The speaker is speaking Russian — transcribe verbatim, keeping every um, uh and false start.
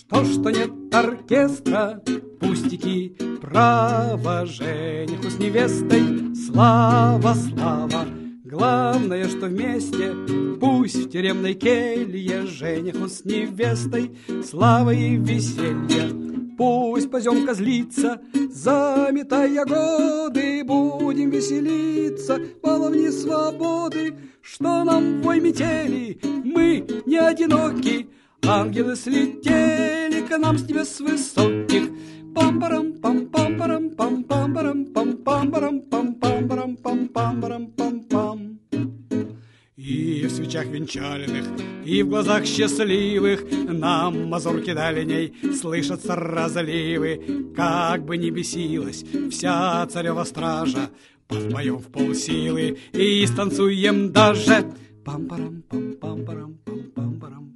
То, что нет оркестра, пустяки, право, жениху с невестой, слава, слава. Главное, что вместе, пусть в тюремной келье, жениху с невестой, слава и веселье. Пусть поземка злится, заметая годы, будем веселиться, половни свободы. Что нам вой метели, мы не одиноки, ангелы слетели к нам с небес высоких. Пам-парам-пам-пам-парам-пам-пам-парам-пам-пам-парам-пам-пам-парам-пам-пам. И в свечах венчальных, и в глазах счастливых нам, мазурки дальней, слышатся разливы. Как бы ни бесилась вся царева стража, подпоем в полсилы и станцуем даже. Пам-парам-пам-пам-парам-пам-пам-парам.